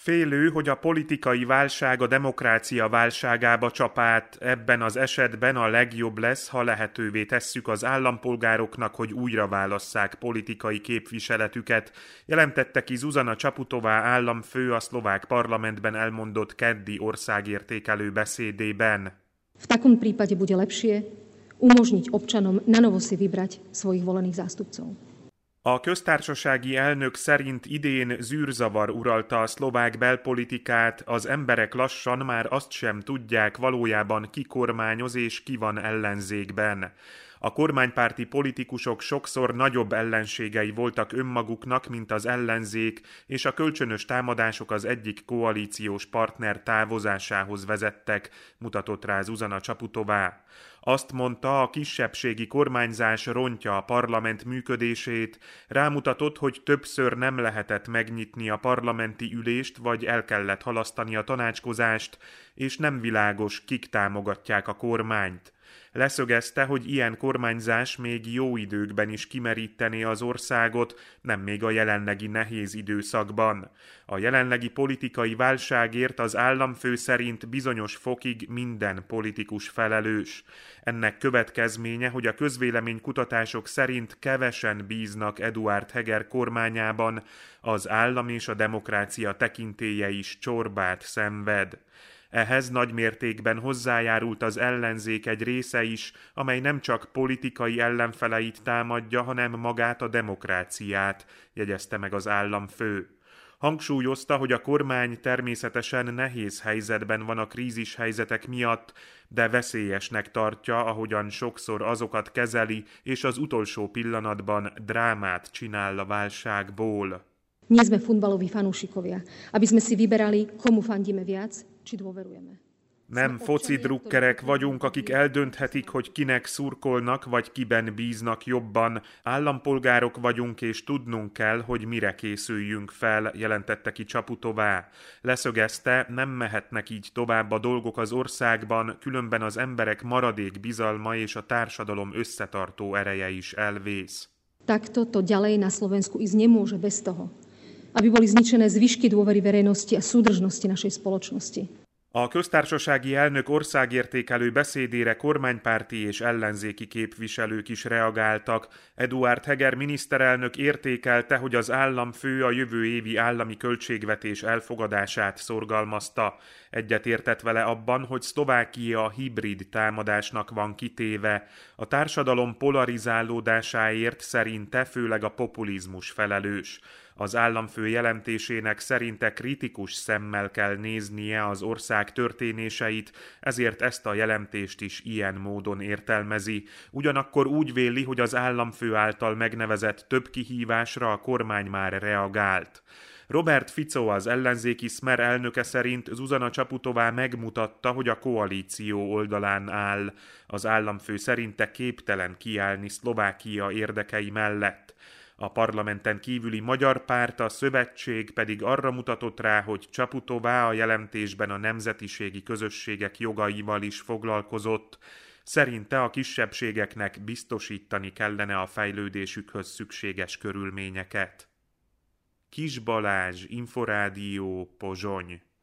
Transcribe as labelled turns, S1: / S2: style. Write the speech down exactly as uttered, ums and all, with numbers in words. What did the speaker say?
S1: Félő, hogy a politikai válság a demokrácia válságába csap át, ebben az esetben a legjobb lesz, ha lehetővé tesszük az állampolgároknak, hogy újra válasszák politikai képviseletüket, jelentette ki Zuzana Čaputová államfő a szlovák parlamentben elmondott keddi országértékelő beszédében.
S2: V takom prípade bude lepšie umožniť občanom nanovo si vybrať svojich volených zástupcov.
S1: A köztársasági elnök szerint idén zűrzavar uralta a szlovák belpolitikát, az emberek lassan már azt sem tudják valójában ki kormányoz és ki van ellenzékben. A kormánypárti politikusok sokszor nagyobb ellenségei voltak önmaguknak, mint az ellenzék, és a kölcsönös támadások az egyik koalíciós partner távozásához vezettek, mutatott rá Zuzana Čaputová. Azt mondta, a kisebbségi kormányzás rontja a parlament működését, rámutatott, hogy többször nem lehetett megnyitni a parlamenti ülést, vagy el kellett halasztani a tanácskozást, és nem világos, kik támogatják a kormányt. Leszögezte, hogy ilyen kormányzás még jó időkben is kimerítené az országot, nem még a jelenlegi nehéz időszakban. A jelenlegi politikai válságért az államfő szerint bizonyos fokig minden politikus felelős. Ennek következménye, hogy a közvéleménykutatások szerint kevesen bíznak Eduard Heger kormányában, az állam és a demokrácia tekintélye is csorbát szenved. Ehhez nagy mértékben hozzájárult az ellenzék egy része is, amely nem csak politikai ellenfeleit támadja, hanem magát a demokráciát, jegyezte meg az államfő. Hangsúlyozta, hogy a kormány természetesen nehéz helyzetben van a krízis helyzetek miatt, de veszélyesnek tartja, ahogyan sokszor azokat kezeli, és az utolsó pillanatban drámát csinál a válságból.
S2: Nie sme futbaloví fanúšikovia, aby sme si vyberali, komu fandíme viac, či dôverujeme.
S1: Nem foci drukkerek vagyunk, akik eldönthetik, hogy kinek szurkolnak, vagy kiben bíznak jobban. Állampolgárok vagyunk, és tudnunk kell, hogy mire készüljünk fel, jelentette ki Čaputová. Leszögezte, nem mehetnek így tovább a dolgok az országban, különben az emberek maradék bizalma és a társadalom összetartó ereje is elvész.
S2: Takto to ďalej na Slovensku ísť nemôže bez toho, aby boli zničené zvyšky dôvery verejnosti a súdržnosti našej spoločnosti.
S1: A köztársasági elnök országértékelő beszédére kormánypárti és ellenzéki képviselők is reagáltak. Eduard Heger miniszterelnök értékelte, hogy az államfő a jövő évi állami költségvetés elfogadását szorgalmazta. Egyetértett vele abban, hogy Szlovákia hibrid támadásnak van kitéve. A társadalom polarizálódásáért szerinte főleg a populizmus felelős. Az államfő jelentésének szerinte kritikus szemmel kell néznie az ország történéseit, ezért ezt a jelentést is ilyen módon értelmezi. Ugyanakkor úgy véli, hogy az államfő által megnevezett több kihívásra a kormány már reagált. Robert Fico, az ellenzéki Smer elnöke szerint Zuzana Čaputová megmutatta, hogy a koalíció oldalán áll. Az államfő szerinte képtelen kiállni Szlovákia érdekei mellett. A parlamenten kívüli magyar párt, a szövetség pedig arra mutatott rá, hogy Čaputová a jelentésben a nemzetiségi közösségek jogaival is foglalkozott. Szerinte a kisebbségeknek biztosítani kellene a fejlődésükhöz szükséges körülményeket. Kis Balázs, Inforádió, Pozsony.